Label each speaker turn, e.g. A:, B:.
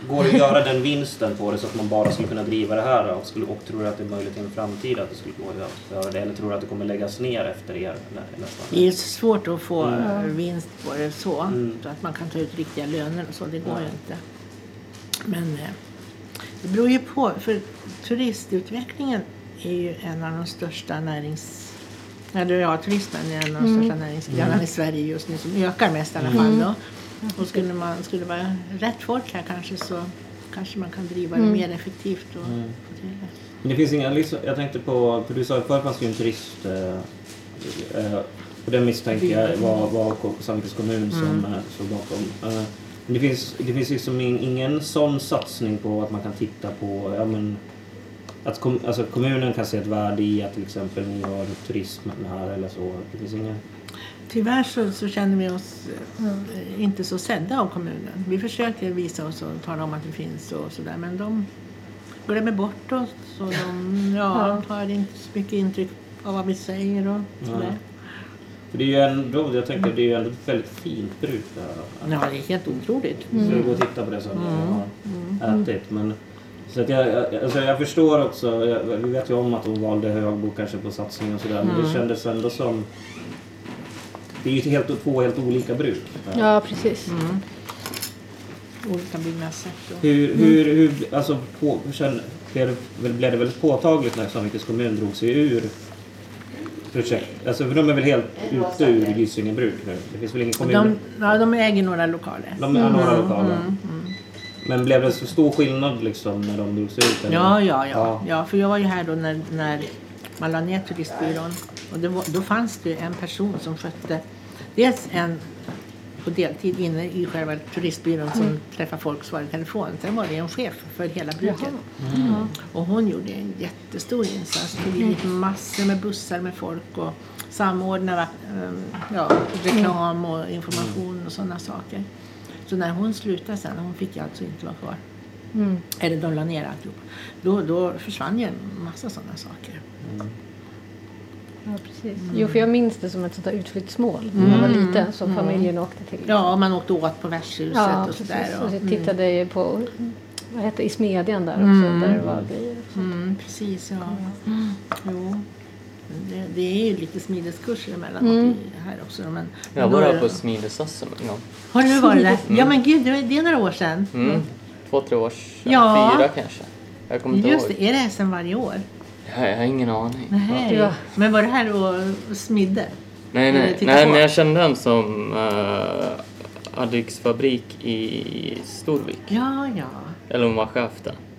A: går det att göra den vinsten på det så att man bara skulle kunna driva det här och tror du att det är möjligt i en framtid att det skulle gå att göra det, eller tror du att det kommer läggas ner efter er nästan?
B: Det är svårt att få vinst på det så att man kan ta ut riktiga löner och så, det går ju inte. Men det beror ju på, för turistutvecklingen är ju en av de största turismen är en av de största näringsgrenarna i Sverige just nu, som ökar mest i alla fall då. Och skulle vara rätt folk här kanske man kan driva det mer effektivt och få till det.
A: Men det finns inga, liksom, jag tänkte på, för du sa att förr fanns ju en turist, och den misstänker jag var Sandvikens kommun som stod bakom. Men det finns liksom ingen sån satsning på att man kan titta på, att kommunen kan se ett värde i att till exempel ni har turismen här eller så. Det finns ingen.
B: Tyvärr så känner vi oss inte så sedda av kommunen. Vi försöker visa oss och tala om att det finns och sådär, men de glömmer bort oss och de tar inte så mycket intryck av vad vi säger och sådär.
A: För det är ju ändå, jag tänker, det är ju ändå ett väldigt fint bruk där.
B: Ja, det är helt otroligt.
A: Så gå och titta på det som jag har ätit, men så att jag förstår också, vi vet ju om att de valde Högbo kanske på satsning och sådär, men det kändes ändå som, det är ju två helt olika bruk.
C: Ja, precis.
B: Olika byggnadssätt.
A: Hur alltså blev det väldigt påtagligt när Sandvikens kommun drog sig ur projekt? Alltså för de är väl helt ute ur Gysinge bruk nu? Det finns väl ingen kommun?
B: De äger några lokaler.
A: De är några lokaler. Men blev det så stor skillnad liksom när de drog sig ut? Eller?
B: Ja, för jag var ju här då när man la ner turistbyrån. Och då fanns det en person som skötte dels en på deltid inne i själva turistbyrån som träffar folk och svarar i telefon. Sen var det en chef för hela bruket. Och hon gjorde en jättestor insats. Det gick massor med bussar med folk och samordnade reklam och information och sådana saker. Så när hon slutade sen, hon fick alltså inte vara kvar. Eller de la ner alltihop. Då försvann ju en massa sådana saker.
C: Ja, precis. Jo, för jag minns det som ett sånt där utflyktsmål när man var liten som familjen åkte till.
B: Ja, man åkte åt på värdshuset och sådär.
C: Och så tittade jag på, vad heter i Smedjan där också, där det var grejer.
B: Precis, ja. Jo. Det är ju lite smideskurser emellan här också. Men
D: jag var på smidesassen en gång.
B: Har du varit där? Ja, men gud, det är några år sedan.
D: 2-3 år sedan. 4 kanske. Jag kommer inte ihåg.
B: Är det sen varje år?
D: Jag har ingen aning.
B: Nej. Men var det här och smidde?
D: Nej, men jag kände han som Adix fabrik i Storvik.
B: Ja.
D: Eller hon var chef där.